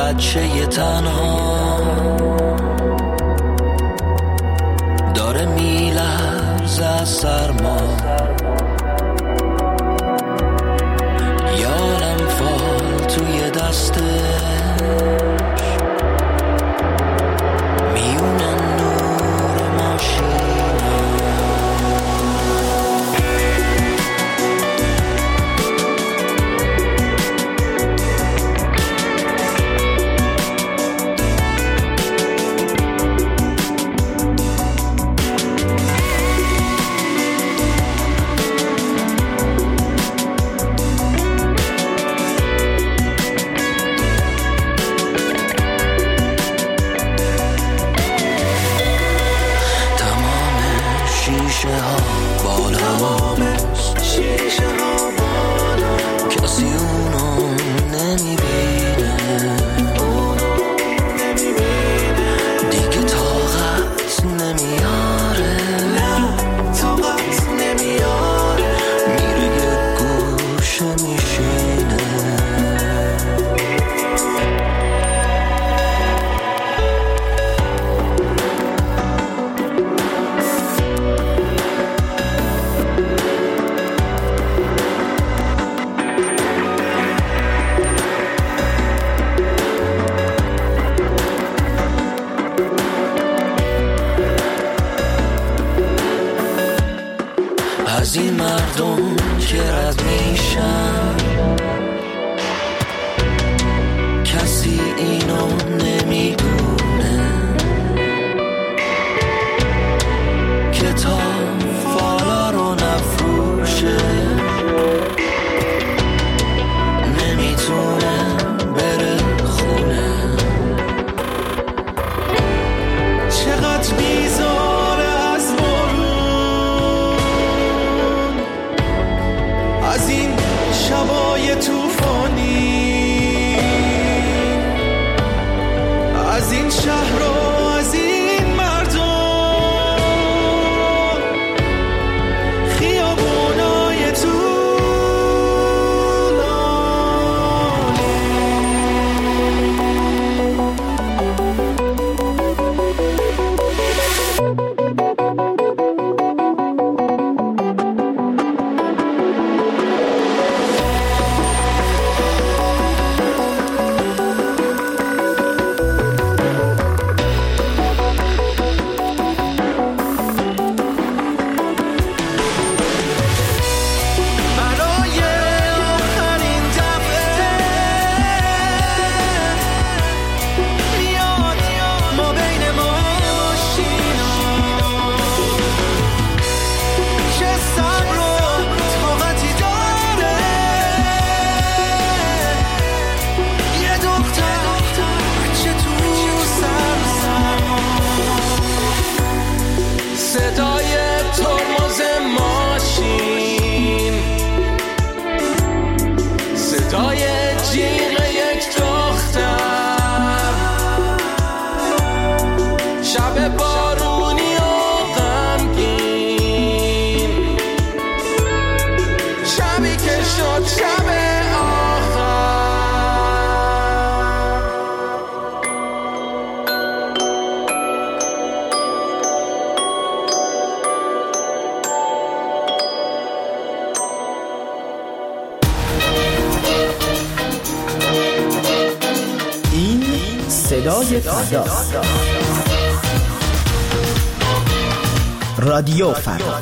بچه تنها داره میلرزه از سرما، یارم فال توی دستش میونه نور ماشینا. از این مردم که رد میشن کسی اینو نمیدونه که تا فالا رو نفروشه نمیتونه بره خونه. چقدر بیزاره از از این شبای توفانی، از این شهر و از این مردم، خیابونای صدای فردا، رادیو فردا.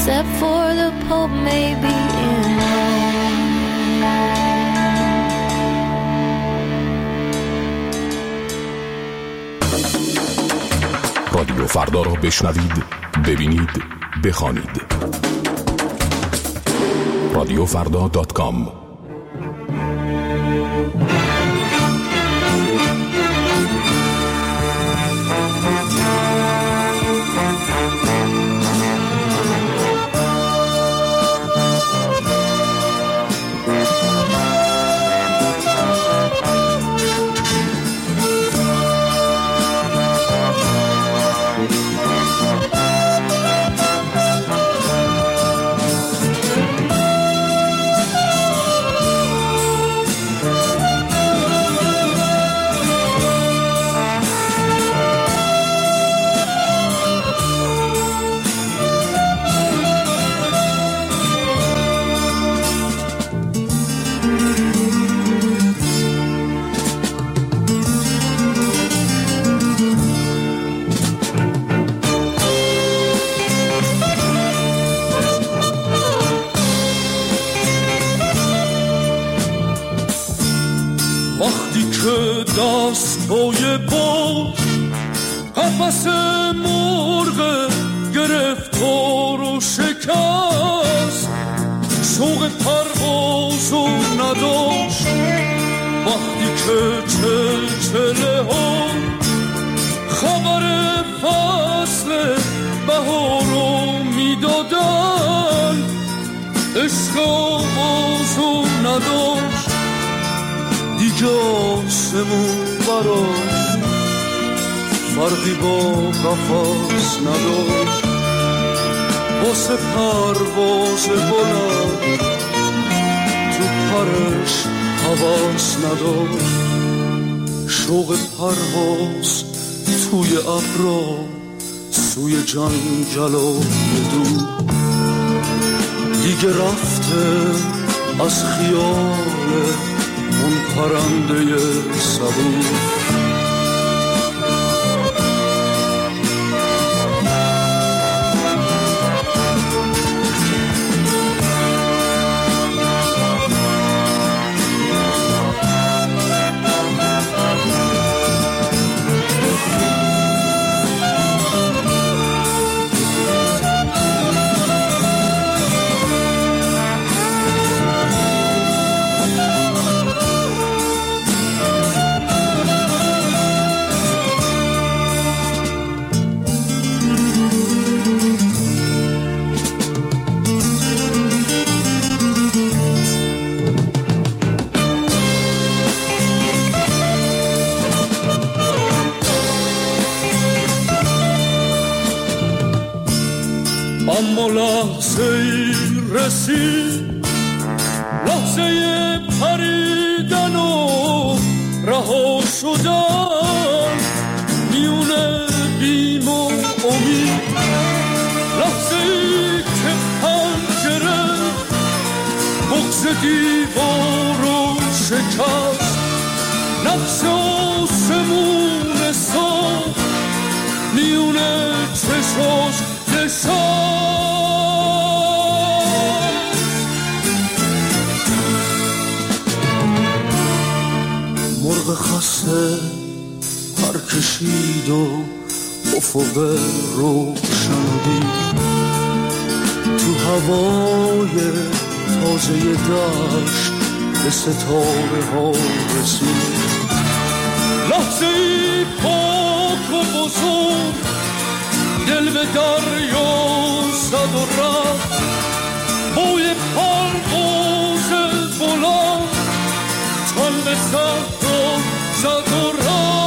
except for the Pope maybe in Rome. رادیو فردا را بشنوید، ببینید، بخوانید. radiofrda.com. دستای باز قفس مرغ گرفتار و شکست، شوق پروازو نداشت وقتی که چلچله ها خبر فصل بهارو میدادن، عشق آغازو نداشت دیگه آسمون براش فرقی با قفس نداشت، واسه پرواز بلند تو پرش حواس نداشت، شوق پرواز توی ابرا سوی جنگل و دور دیگه رفته از خیال اون پرنده صبور. اما لحظه ای رسید، لحظه پریدن و رها شدن میونه بیم و امید، لحظه ای که پنجره بغض دیوار رو شکست، نقش آسمون ساخت میونه چشاش مرغ خسته پر کشید و افق روشنی تو هوای تازه دشت به ستاره ها رسید، لحظه ای پاک و بزرگ دل به دریا زد و رفت، بوی پرواز بلند تن به صحرا زد و رفت.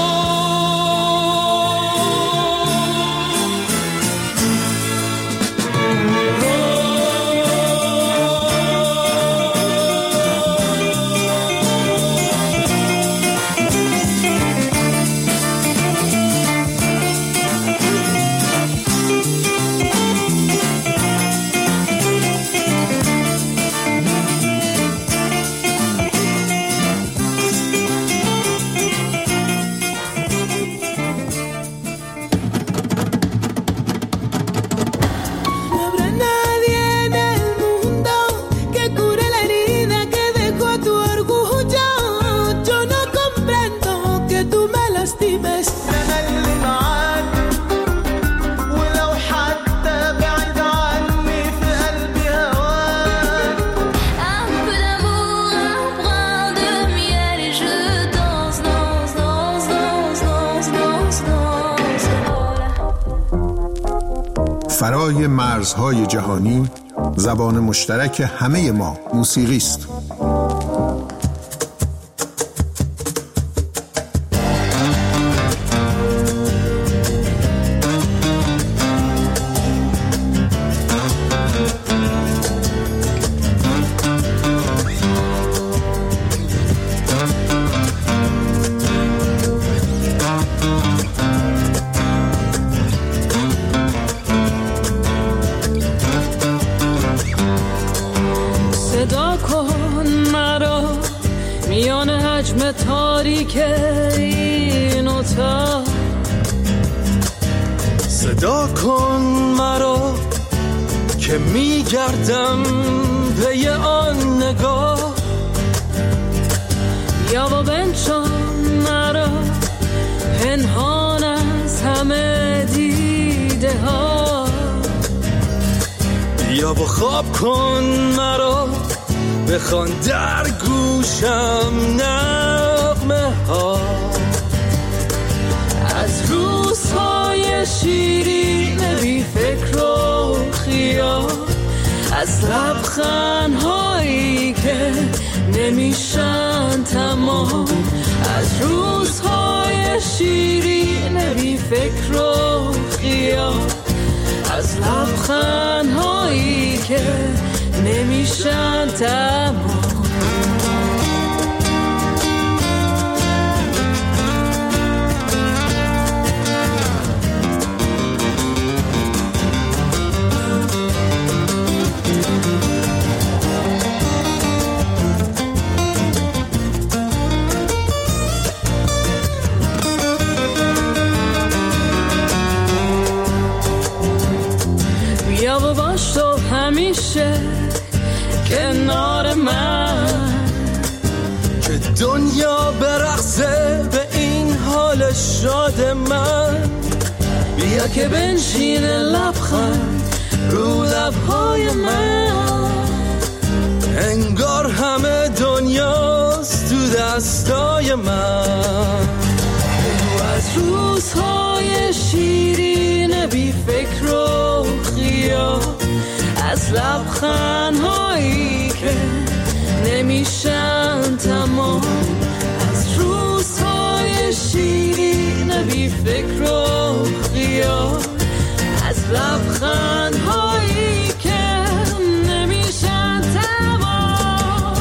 فرای مرزهای جهانی زبان مشترک همه ما موسیقی است. صدا کن مرا که میگردم پی آن نگاه، یا با بنشان مرا پنهان از همه دیده ها، یا با خواب کن مرا بخوان در گوشم نغمه ها. از روزهای شیرین بی فکر و خیال، از لبخندهایی که نمیشن تمام، از روزهای شیرین بی فکر و خیال، از لبخندهایی که نمیشن تمام. بیا و باش تو همیشه کنار من، که دنیا برقصه به این حال شاد من. بیا که بنشین لبخند رو لبهای من، انگار همه دنیاست تو دستای من. از روزهای شیرین بی فکر و خیال، از لبخندهایی که نمیشن تمام، از روزهای شیرین بی فکر و خیال، از لبخندهایی که نمیشن تمام.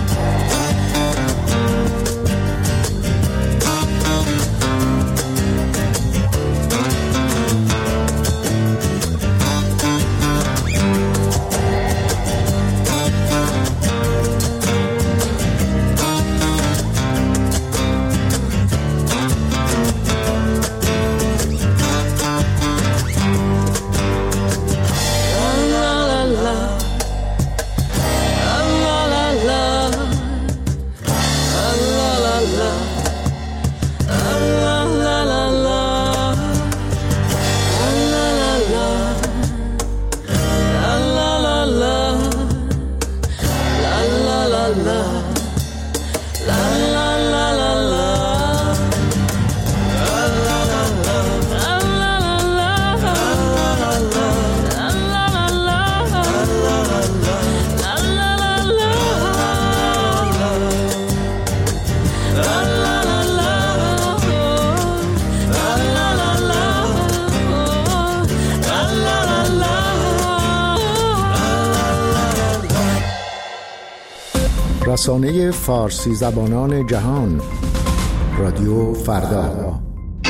رسانه فارسی زبانان جهان، رادیو فردا.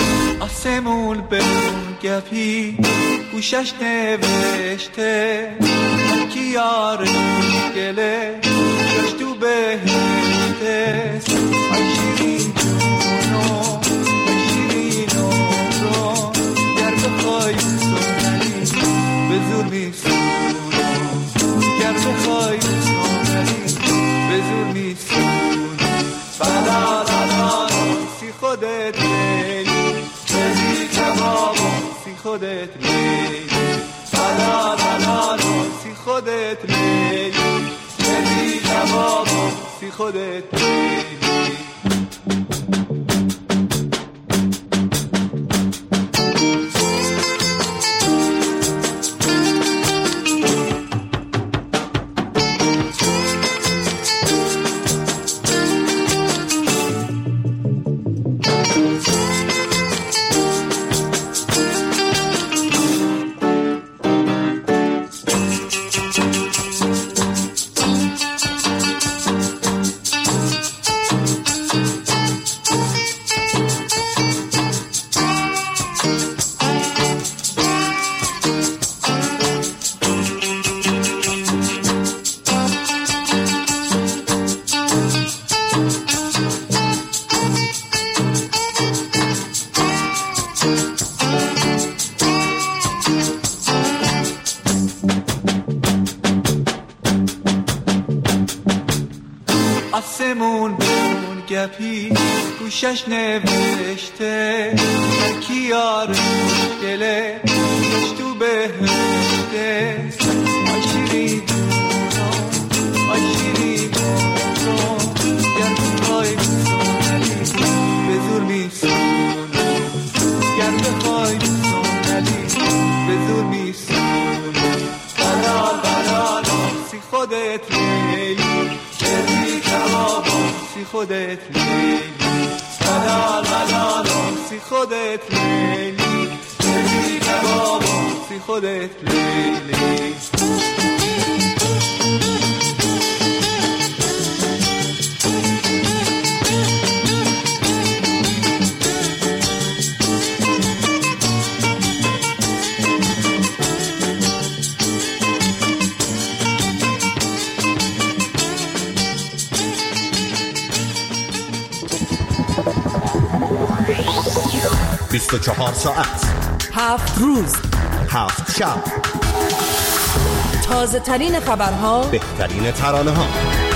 آسمون به گپی گوشش نوشته، کی یارش گله جاش تو بهشته. شیرین جونو شیرین رو گر بخوای سونری به زور میسونو، گر بخوای سونری به زور میسونو. بلا سی خودت لیلی بزی کبابو سی خودت لیلی. بلا سی خودت لیلی بزی کبابو سی خودت لیلی. آسمون بمون گپی گوشش نوشته کی یار مشکله گوش تو بهشته آی شیرین آی شیرین گر بخوای بسونلی به زور میسونی گر بخوای بسونلی به زور میسونی بلال بلال سی خودت لیلی شرمی کباب سی خودت لیلی بلال بلال سی خودت لیلی شرمی کباب سی خودت لیلی چهار ساعت 7 روز 7 شب تازه ترین خبرها بهترین ترانه ها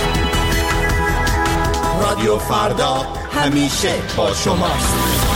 رادیو فردا همیشه با شماست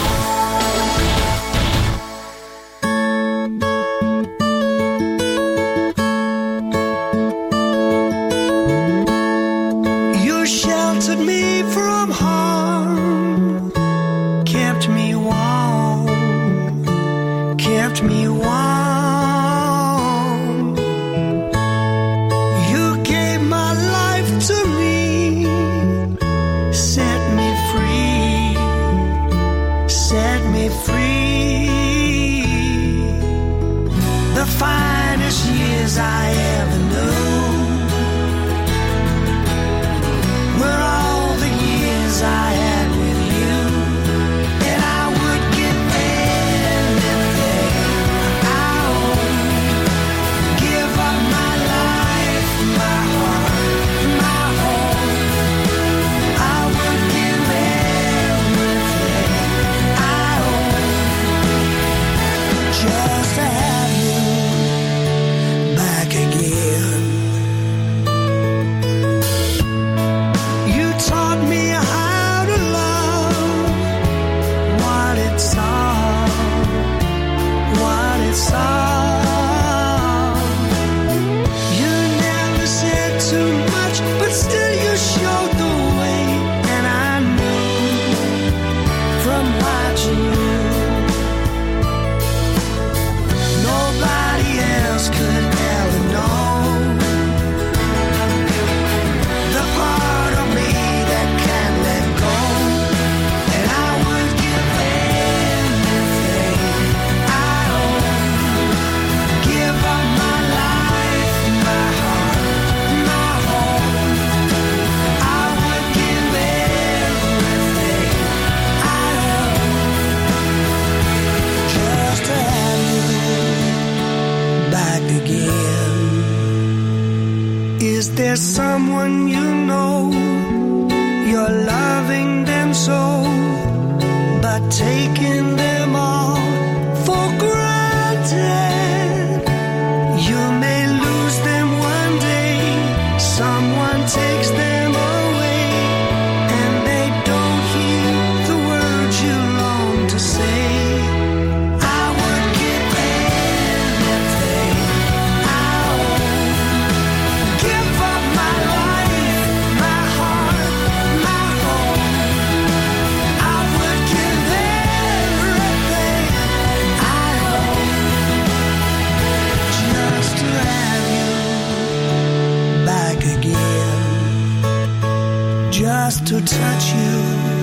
To touch you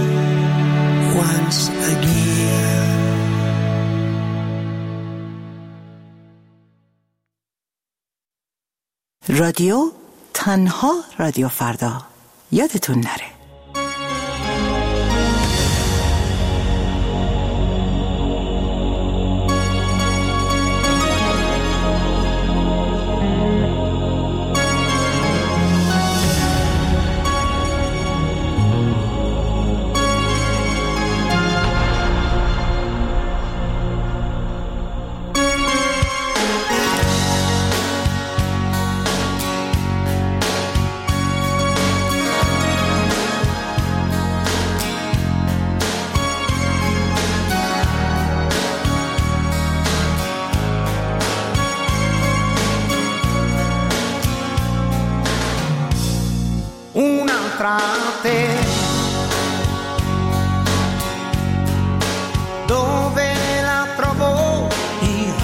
once again. رادیو تنها رادیو فردا یادتون نره. un'altra te. Dove la trovo io?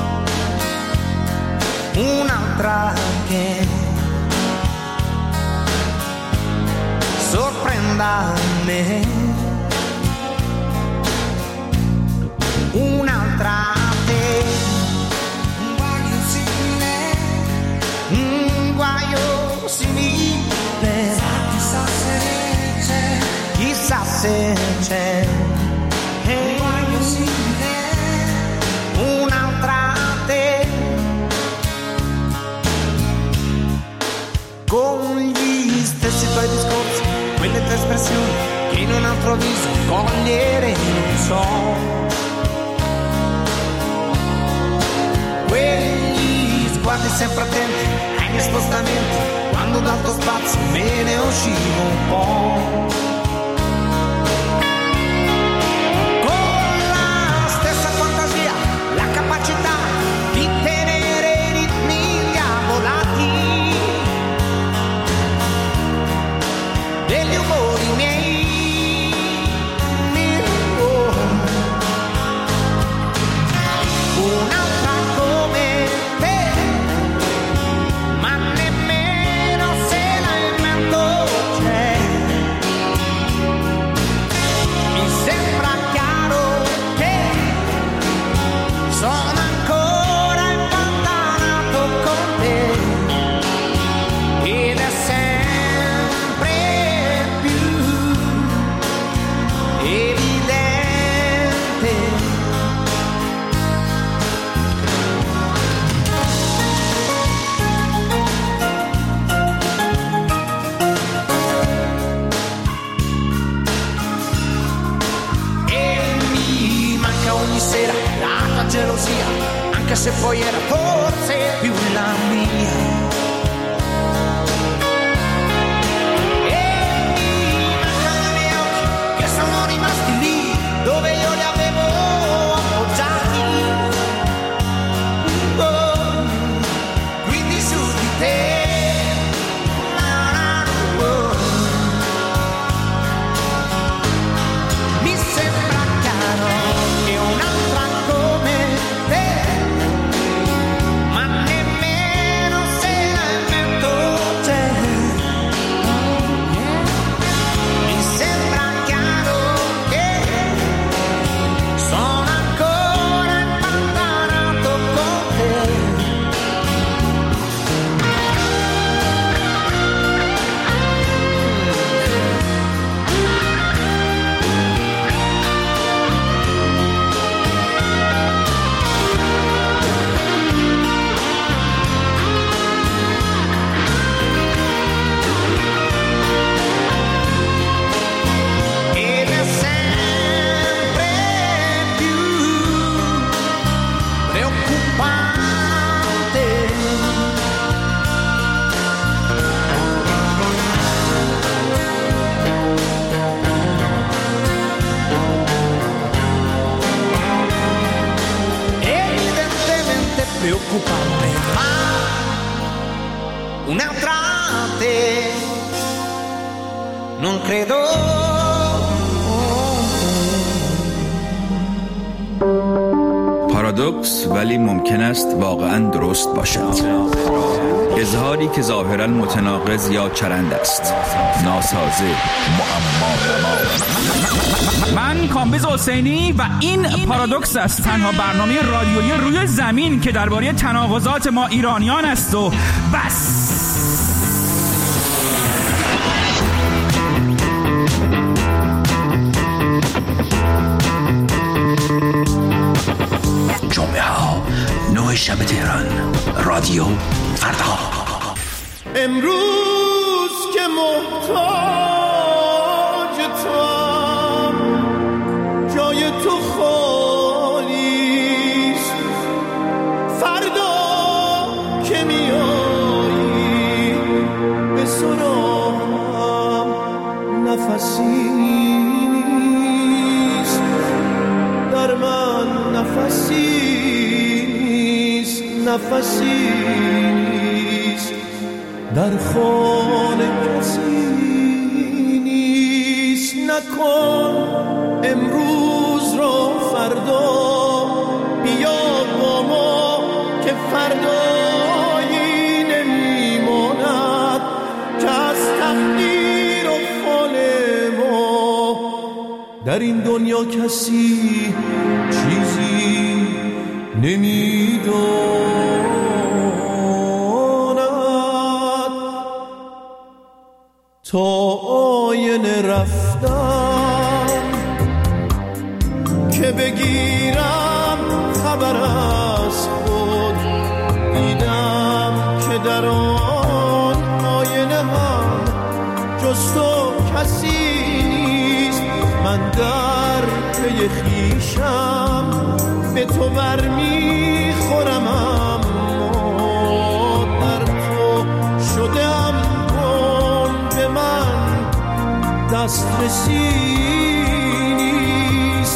Un'altra che sorprenda me. Un'altra te. Un guaio simile. Un guaio simile. Chissà se c'è. Chissà se c'è. Un guaio simile. Un'altra te. Con gli stessi tuoi discorsi, quelle tue espressioni che in un altro viso cogliere non so. Quegli sguardi sempre attenti ai miei spostamenti, quando dal tuo spazio me ne uscivo un po'. Con la stessa fantasia, la capacità di tenere i ritmi diavolati degli umori miei. Un'altra come te, ma nemmeno se la invento c'è. Mi sembra chiaro che sono ancora impantanato con te, ed è sempre più evidente. Ogni sera la tua gelosia, anche se poi era forse più la mia. E mi mancano i miei occhi che sono rimasti lì dove io li avevo appoggiati. Oh, quindi su di te. Mi sembra chiaro che un'altra come te, ma nemmeno se la invento c'è. Mi sembra chiaro che sono ancora impantanato con te. Ed è sempre più preoccupante. Evidentemente preoccupante, ma un'altra te non credo. پارادوکس ولی ممکن است واقعاً درست باشد. اظهاری که ظاهراً متناقض یا چرند است، ناسازه، معما. من کامبیز حسینی و این پارادوکس است، تنها برنامه رادیویی روی زمین که درباره تناقضات ما ایرانیان است و بس. جمعه ها 9 شب تهران، رادیو فردا. امروز که محتاج توام، جای تو خالیست. فردا که میایی به سرام، نفسی نیست در من، نفسی نیست، نفسی نیست در خانه کسی. نکن امروز رو فردا، بیا با ما که فردایی نمیماند که از تقدیر و فال ما در این دنیا کسی چیزی نمیداند. تا آینه رفتم که بگیرم خبر از خود، دیدم که در آن آینه هم جز تو کسی نیست. من در پی خویشم به تو برمیخورم، اما در تو شدم کن به من دسترسی نیست.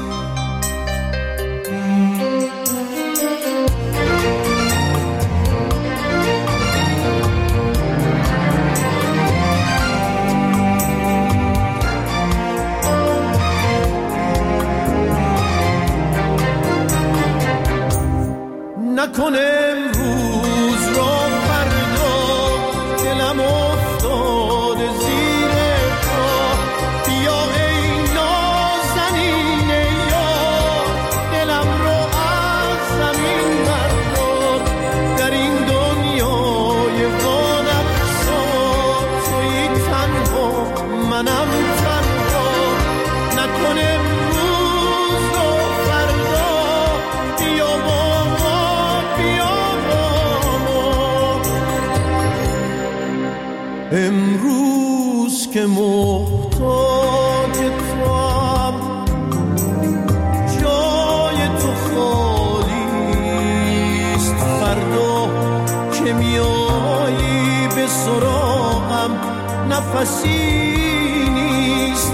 نکن امروز رو فردا، دلم افتاد زیر پا. بیا ای نازنین یار، دلم رو از زمین بردار. در این دنیای وانفسا تویی تنها، منم تنها. نکن امروز رو فردا، بیا با امروز که محتاج توام، جای تو خالیست. فردا که میایی به سراغم نفسی نیست.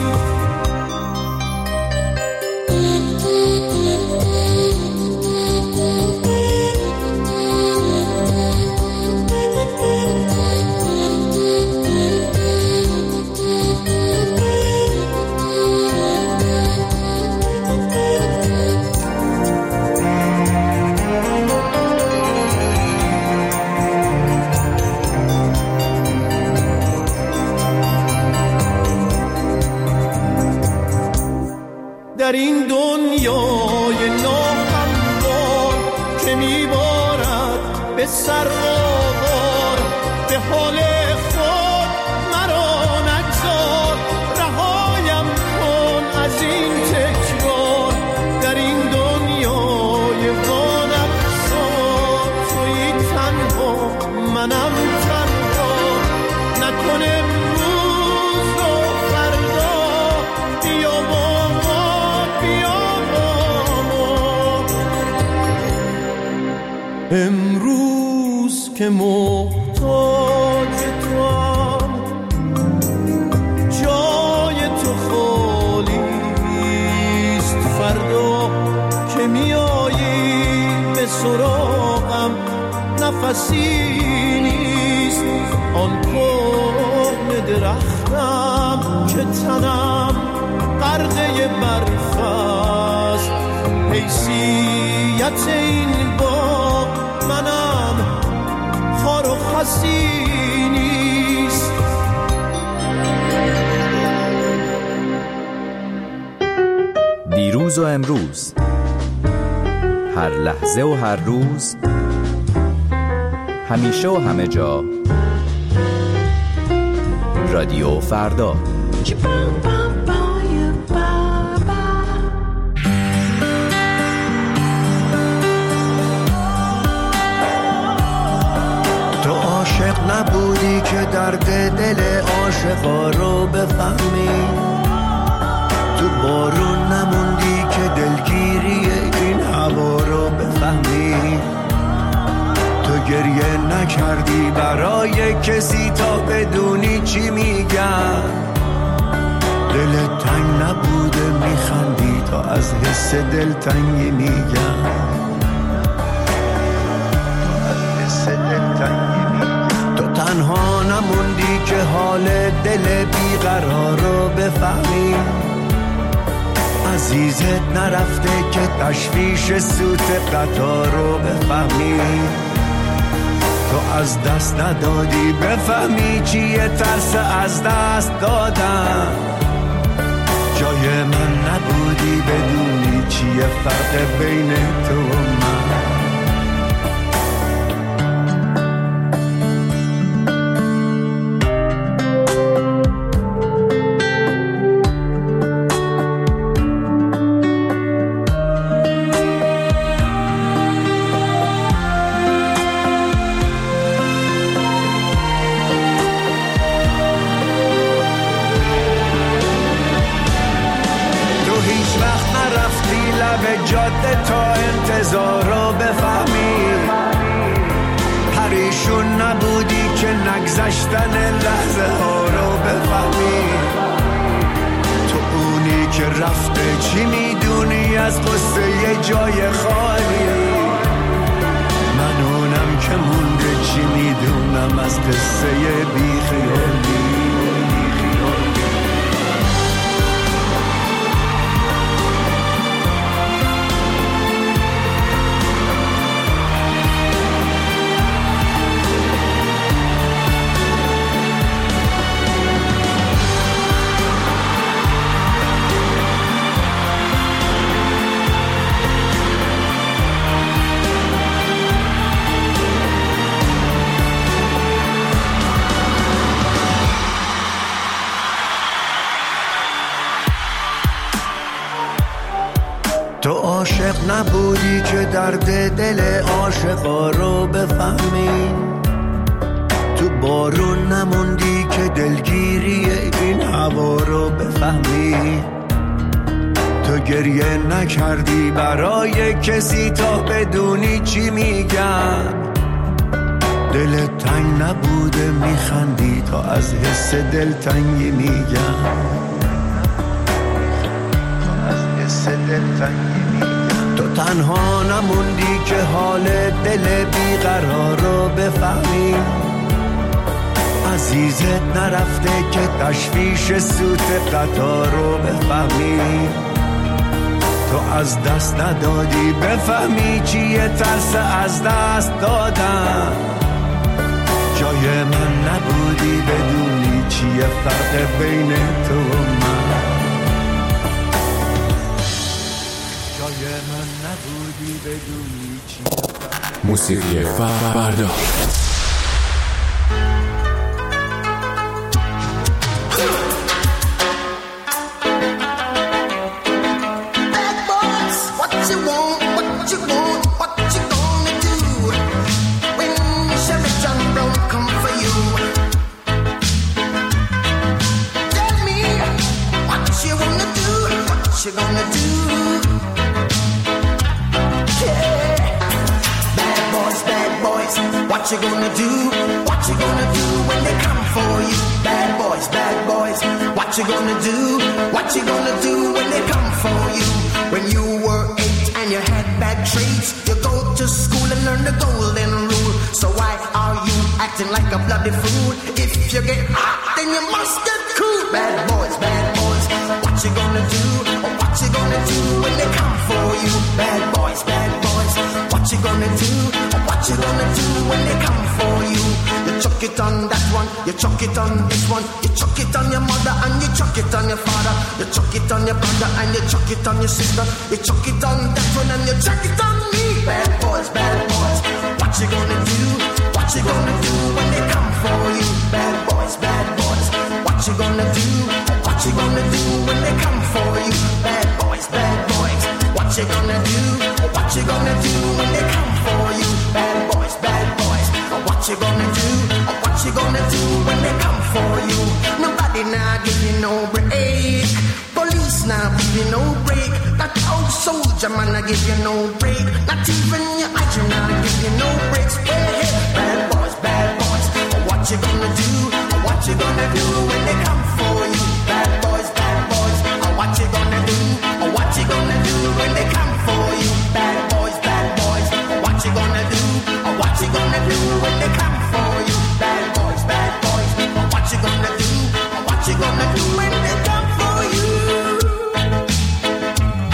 در این دنیای ناهموار که میبارد به سر آوار، به حال خود مرا نگذار. رهایم کن از این تکرار، در این دنیای وانفسا تویی تنها، منم تنها. نکن امروز رو فردا، بیا با امروز که محتاج توام، جای تو خالیست. فردا که میایی به سراغم نفسی نیست. آن کهنه درختم که تنم غرقه برف است، حیثیت این باغ منم خار و خسی نیست. دیروز و امروز، هر لحظه و هر روز، همیشه و همه جا، رادیو فردا. عاشق نبودی که درد دل عاشقا رو بفهمی، تو بارون نموندی که دلگیری این هوا رو بفهمی، تو گریه نکردی برای کسی تا بدونی چی میگن، دل تنگ نبوده میخندی تا از حس دلتنگی میگن، حس دلتنگی میگن. تو تنها نموندی که حال دل بیقرار رو بفهمی، عزیزت نرفته که تشویش سوت قطار رو بفهمی، تو از دست ندادی بفهمی چیه ترس از دست دادن. جای من نبودی بدونی چیه فرق بین تو و من. جاده تا انتظار رو بفهمی، پریشون نبودی که نگذشتن لحظه ها رو بفهمی. تو اونی که رفته چی میدونی از قصه یه جای خالی، من اونم که مونده چی میدونم از قصه بی خیالی. تو عاشق نبودی که درد دل عاشقا رو بفهمی، تو بارون نموندی که دلگیری این هوا رو بفهمی. تو گریه نکردی برای کسی تا بدونی چی میگن، دلت تنگ نبوده میخندی تا از حس دلتنگی میگن. تو تنها نموندی که حال دل بیقرار رو بفهمی، عزیزت نرفته که تشویش سوت قطار رو بفهمی. تو از دست ندادی بفهمی چیه ترس از دست دادن. جای من نبودی بدونی چیه فرق بین تو و من. من نبودی بدونی چی موسیقی فردا. What you gonna do? What you gonna do when they come for you? Bad boys, what you gonna do? What you gonna do when they come for you? When you were 8 and you had bad traits, you go to school and learn the golden rule. So why are you acting like a bloody fool? If you get hot, then you must get cool. Bad boys, what you gonna do? What you gonna do when they come for you? Bad boys, what you gonna do? What you gonna do when they come for you? You chuck it on that one, you chuck it on this one, you chuck it on your mother and you chuck it on your father, you chuck it on your brother and you chuck it on your sister, you chuck it on that one and you chuck it on me. Bad boys, what you gonna do? What you gonna do when they come for you? Bad boys, what you gonna do? What you gonna do when they come for you? Bad boys, what you gonna do? What you gonna do when they come for you? Bad boys, what you gonna do? What you gonna do when they come for you? Nobody now give you no break, police now give you no break, that old soldier man I give you no break, not even your agent now give you no breaks. Hey, bad boys, what you gonna do? What you gonna do when they come for you? Bad boys, what you gonna do? What you gonna do when they come for you? Bad boys, what you gonna do? What you gonna do when they come for you? Bad boys, what you gonna do? What you gonna do when they come for you?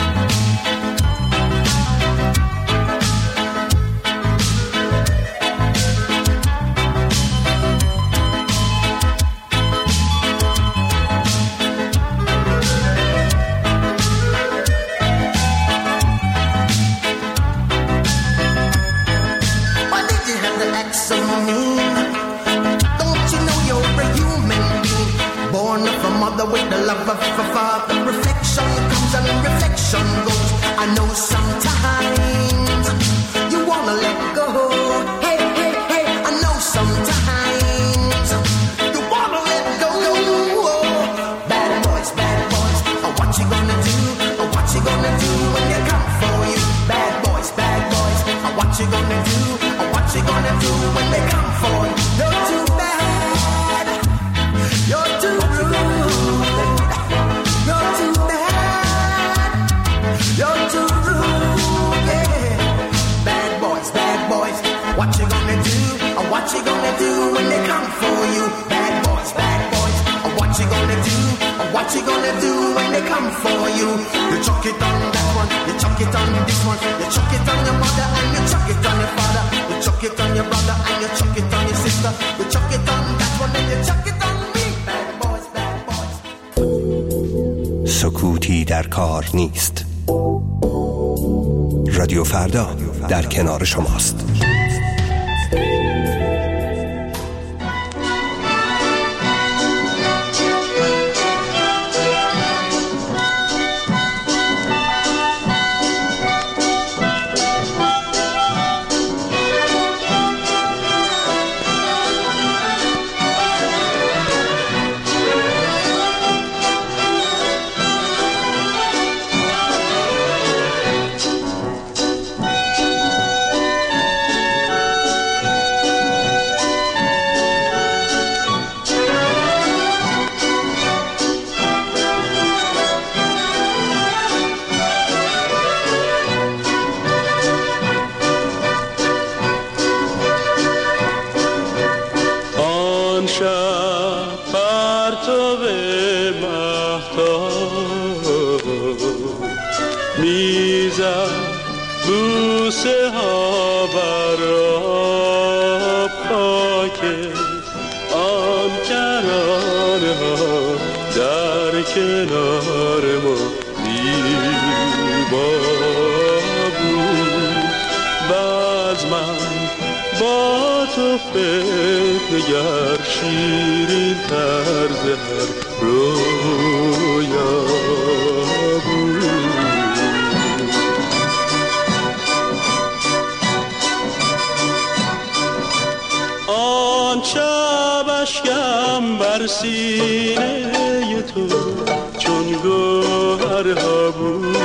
love of a father. Reflection comes and reflection goes. I know sometimes you wanna let go. Hey, hey, hey, I know sometimes you wanna let go. Bad boys, what you gonna do? What you gonna do when they come for you? Bad boys, what you gonna do? What you gonna do when they come for you? You're too bad, you're too rude, you're too bad, you're too rude, yeah. Bad boys, what you gonna do? What you gonna do when they come for you? Bad boys, what you gonna do? What you gonna do when they come for you? You chuck it on that one, you chuck it on this one, you chuck it on your mother and you chuck it on your father, you chuck it on your brother and you chuck it on your sister, you chuck it on that one and you chuck it on me. Bad boys, سکوتی در کار نیست. رادیو فردا در کنار شماست. بوسه ها برا پاک آن کرانه ها در کنار ما زیبا بود. باز من با تو فکر نگر شیرین طرز هر رویا بود. شب اشکم بر سینه تو چون گوهرها بود.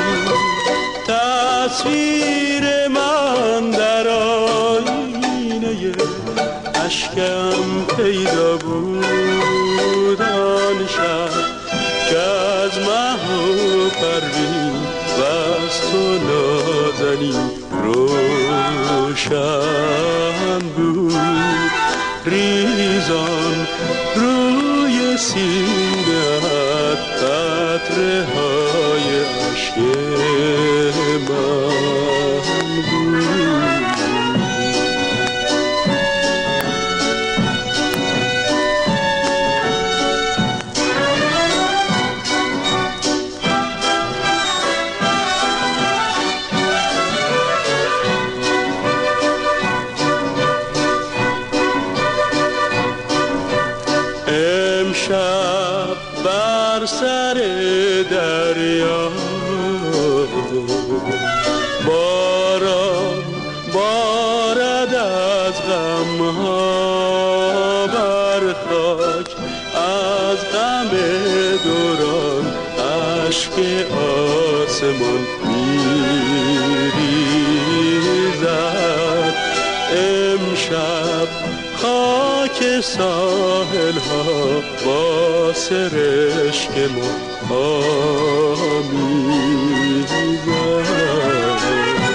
تصویر من در آینه اشکم پیدا بود. آن شب که از مه و پروین و از تو نازنین روشن بود. ریزان روی سینه‌ات قطره های عشق من بود. امشب بر سر دریا باران بارد از غمها بر خاک. از غم دوران اشک آسمان میریزد. امشب خاک ساحل ها با سرشک ما آمیزد.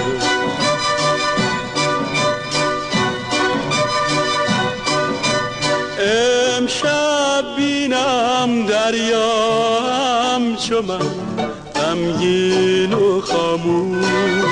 امشب بینم دریا همچو من غمگین و خاموش.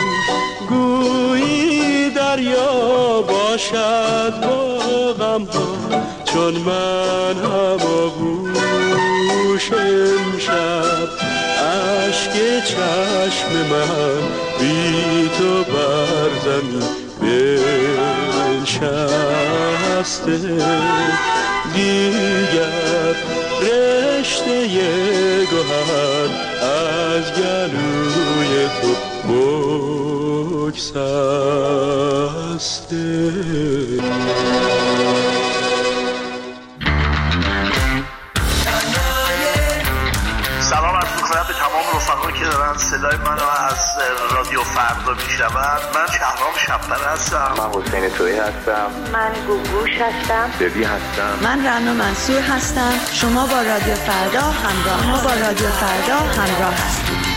گویی دریا باشد با غم ها چون من هماغوش. امشب اشک چشم من بی تو بر زمین بنشسته. دیگر رشته گوهر از گلوی تو بگسسته. سلام عرض می‌کنم به تمام رفقایی که دارن صدای منو از رادیو فردا میشنون. من شهرام شب‌بر هستم. من حسین تویی هستم. من گوگوش هستم. ببی هستم. من رنا منصور هستم. شما با رادیو فردا همراه هستید.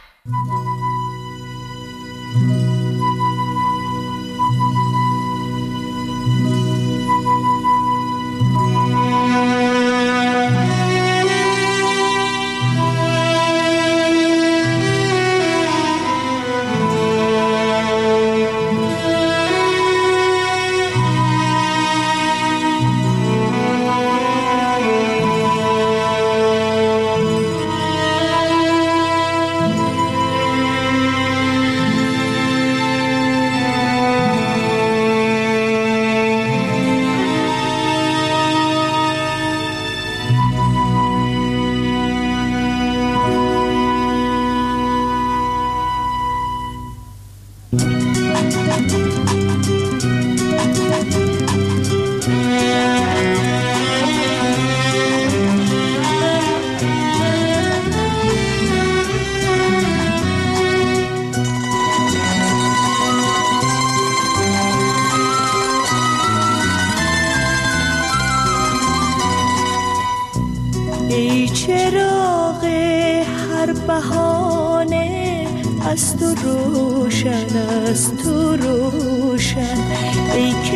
ای چراغ هر بهانه از تو روشن، از تو روشن، ای که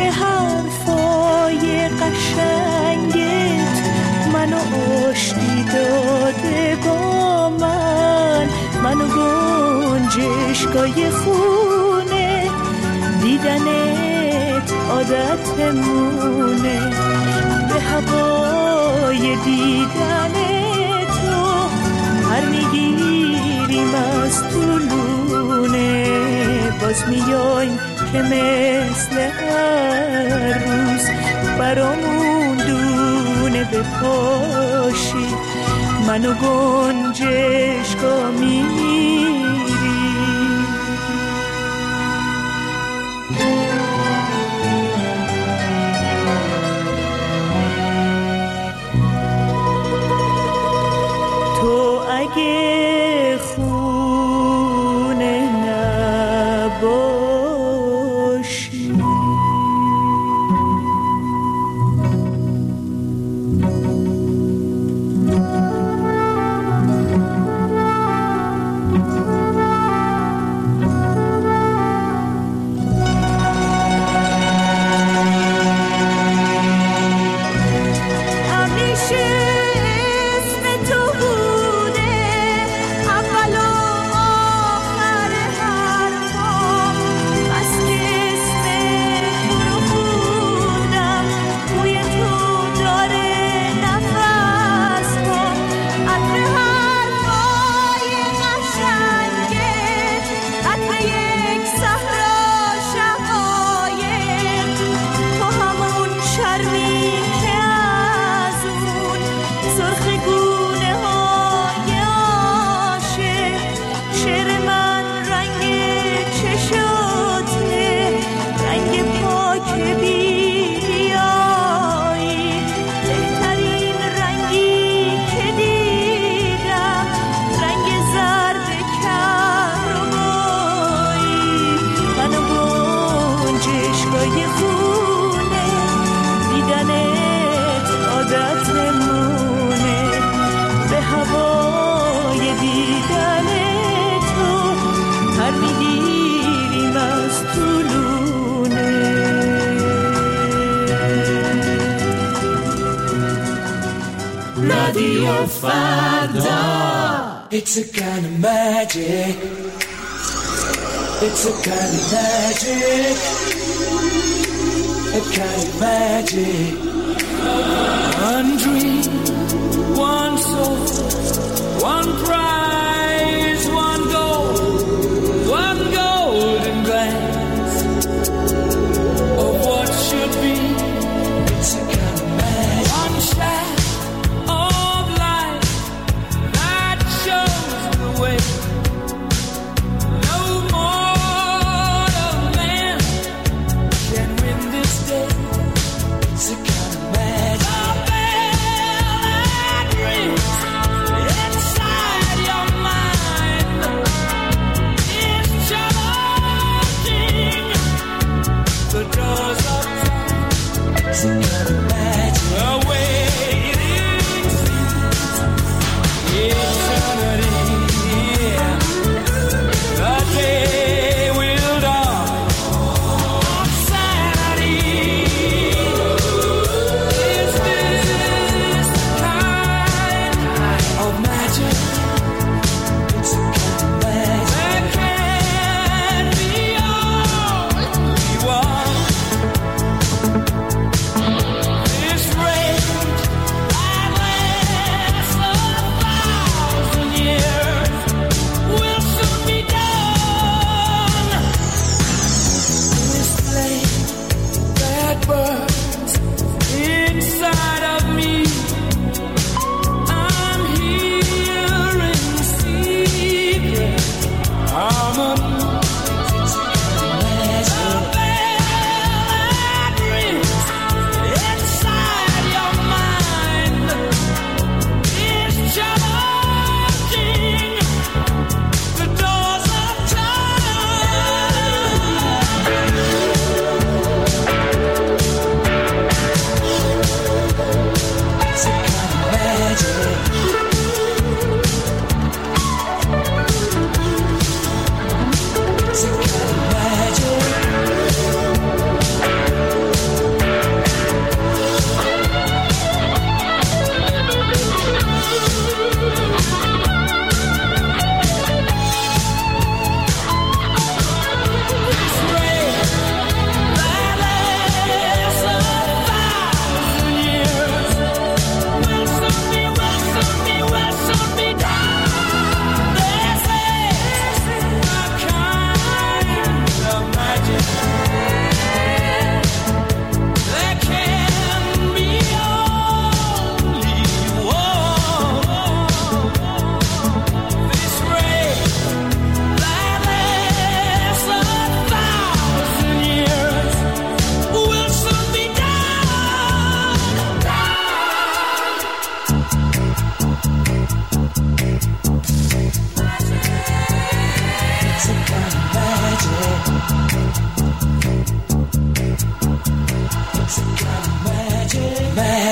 حرفای قشنگت منو آشتی داده با من، منو گنجشگاه خونه دیدنت عادتمونه، به هوای دیدن تو هر میگیریم از طولونه، باز میایم که مثل هر روز برامون دونه بپاشی، منو گنجشگاه میری. تو اگه خونه نباشی Radio Farda. It's a kind of magic. It's a kind of magic. A kind of magic. One dream, one soul, one prize, one golden glance of what should be. It's a kind of magic. One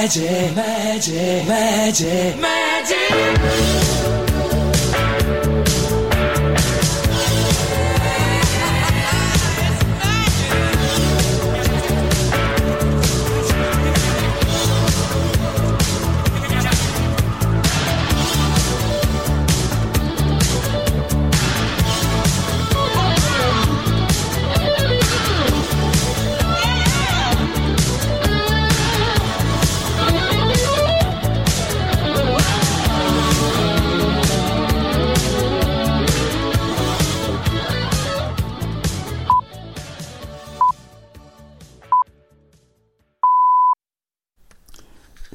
magic, magic, magic, magic.